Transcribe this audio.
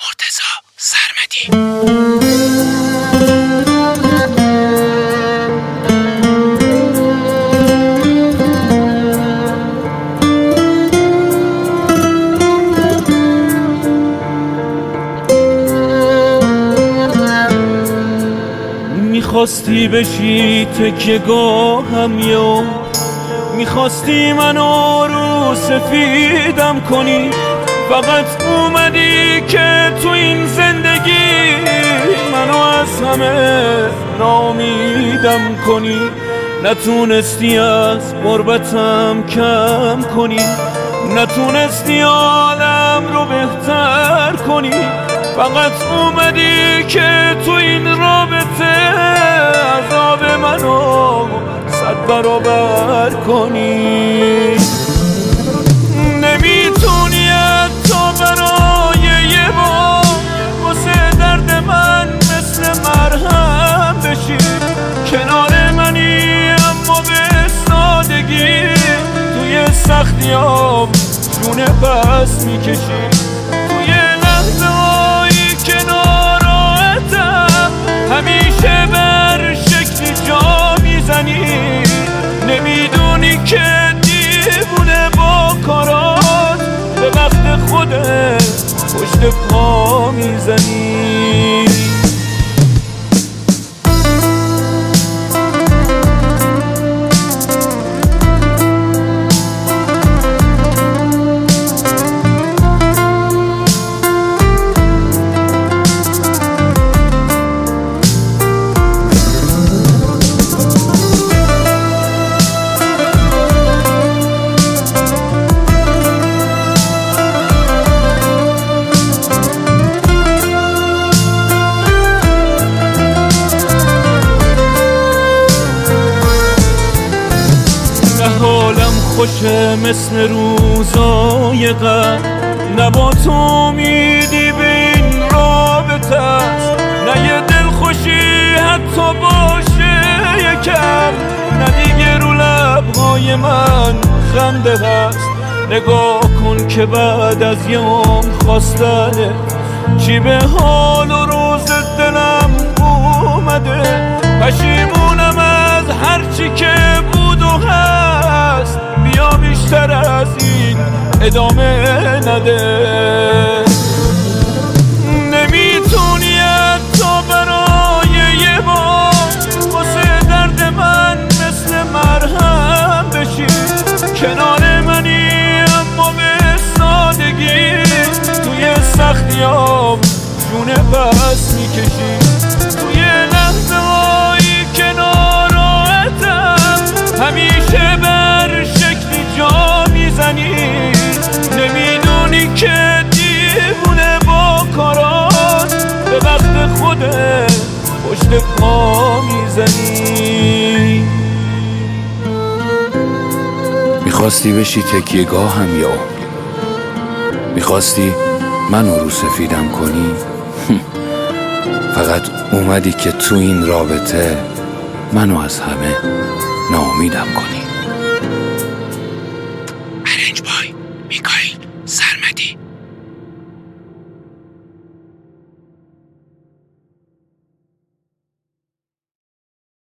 مرتضی سرمدی. میخواستی بشی تکیه‌گاهم یا میخواستی منو رو سفیدم کنی، فقط اومدی که تو این زندگی منو از همه ناامیدم کنی. نتونستی از غربتم کم کنی، نتونستی عالم رو بهتر کنی، فقط اومدی که تو این رابطه عذاب منو 100 برابر کنی. نمیتونی حتی برای یه بار واسه درد من مثل مرهم بشی. کنار منی اما به سادگی توی سختیام جون بس میکشی. توی لحظه هایی که ناراحتم همیشه بر شکلی جا میزنی. نمیدونی که دیوونه با کارات به وقت خودت پشت پا میزنی. حالم خوشه مثل روزای قبل، نه با تو امیدی به این رابطه است، نه یه دل خوشی حتی باشه یکم، نه دیگه رو لبهای من خنده هست. نگاه کن که بعد از یه عمر خواستنه چی به حال و روز دلم اومده. پشیمونم از هرچی که بود و هست، بیا بیشتر از این ادامه نده. نمیتونی حتی برای یه بار واسه درد من مثل مرهم بشی. کنار منی اما به سادگی توی سختیام جون بس میکشی. توی لحظه هایی که ناراحتم همیشه بر شکلی جا میزنی. نمیدونی که دیوونه با کارات به وقت خودت پشت پا میزنی. میخواستی بشی تکیه‌گاهم یا میخواستی منو رو سفیدم کنی، فقط اومدی که تو این رابطه منو از همه ناامیدم کنی. ارنج بای میکائیل.